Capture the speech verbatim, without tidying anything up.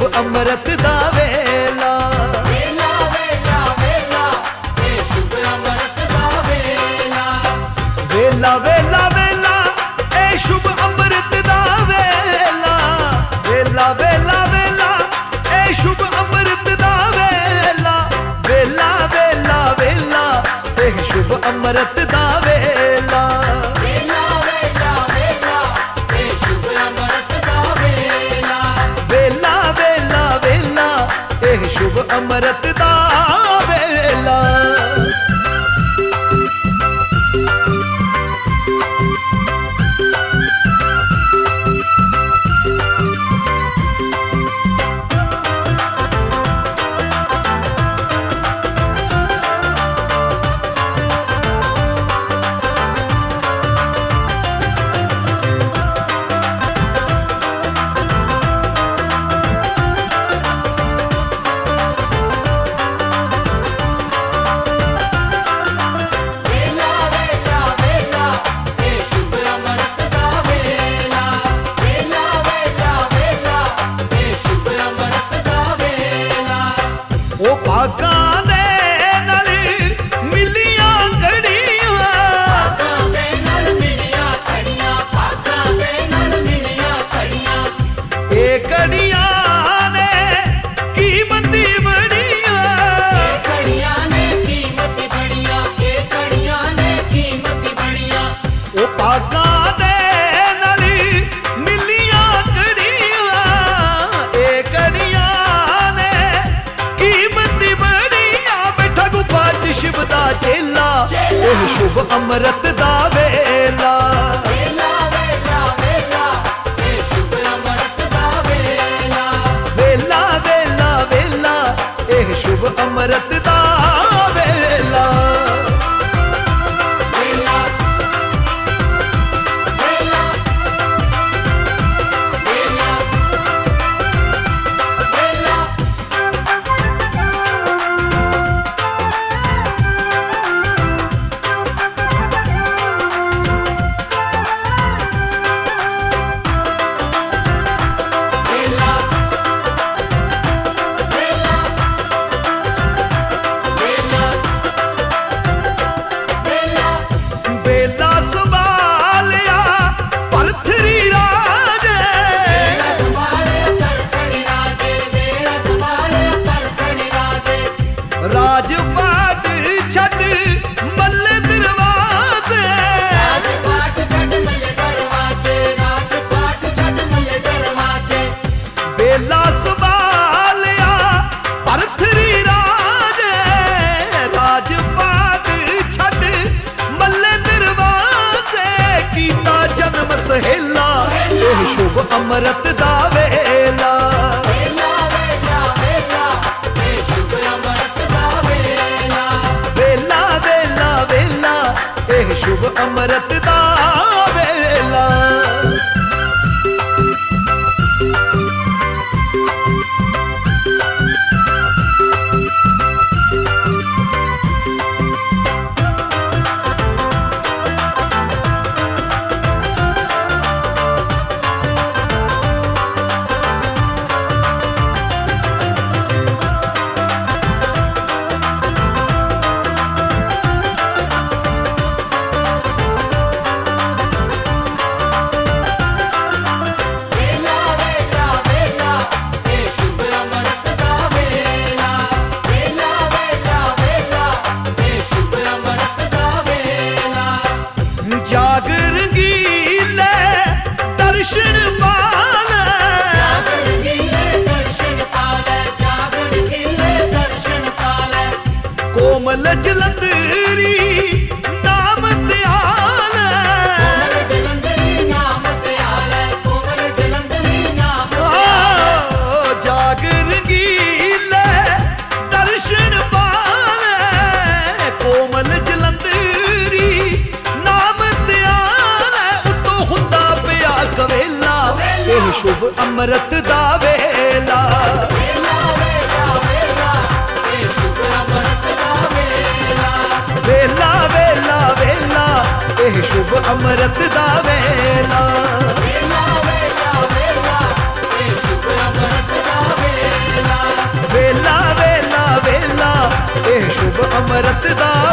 शुभ अमृत दा वेला। वेला वेला वेला ए शुभ अमृत दा वेला। वेला वेला वेला ए शुभ अमृत दा वेला। वेला वेला वेला ए शुभ अमृत दा वेला। वेला वेला वेला ए शुभ अमृत दा वेला। वेला वेला वेला ए शुभ अमृत दा वेला। वेला वेला वेला ए शुभ अमृत दा वेला। वेला वेला वेला ए शुभ अमृत दा वेला। वेला वेला वेला ए शुभ अमृत दा वेला। ओ भागां दे नाल मिलियां घड़ियां। भागां दे नाल मिलियां घड़ियां। भागां दे नाल मिलियां घड़ियां। ए घड़ियां ने कीमती बड़ियां। ए घड़ियां ने कीमत बड़ियां। ए घड़ियां ने कीमत बड़ियां। ओ भागां दे नाल मिलियां घड़ियां। ए घड़ियां ने कीमती बड़ियां। बैठा गुफा च शिव दा चेला एह शुभ अमृत दा वेला। वेला वेला वेला ए शुभ अमृत दा वेला। वेला वेला वेला एह शुभ अमृत दा वेला। वेला वेला वेला वेला। वेला वेला वेला वेला। बेला संभालिया परथरी राजे। वेला संभाले तरफड़ी राजे। वेला संभाले तरफड़ी राजे। राजपाट छट मल्ल दरवाजे। राजपाट छट मल्ले दरवाजे। राजपाट छट मल्ले दरवाजे। बेला संभालिया परथरी राजे। राजपाट छट मल्ल दरवाजे। कीता जन्म सहेला एह शुभ अमृत दा वेला। वेला वेला वेला ए शुभ अमृत दा वेला। वेला वेला वेला एह शुभ अमृत दा वेला। वेला वेला वेला ए शुभ अमृत दा वेला। वेला वेला वेला ए शुभ अमृत दा वेला। जागर गीले दर्शन पाले। जागर गिले दर्शन पाले। जागर गिले दर्शन पाले। कोमल जलंधरी नाम त्याले। कोमल जलंधरी नाम त्याले। कोमल जलंधरी नाम ओ जागर गीले दर्शन पाले। कोमल जलंधरी नाम त्याले। उतो हुंदा पिया कवेला एह शुभ अमृत दा वेला। वेला वेला वेला ए शुभ अमृत दा वेला। वेला वेला वेला एह शुभ अमृत दा वेला। वेला वेला वेला ए शुभ अमृत दा वेला। ਅੰਮ੍ਰਿਤ ਦਾ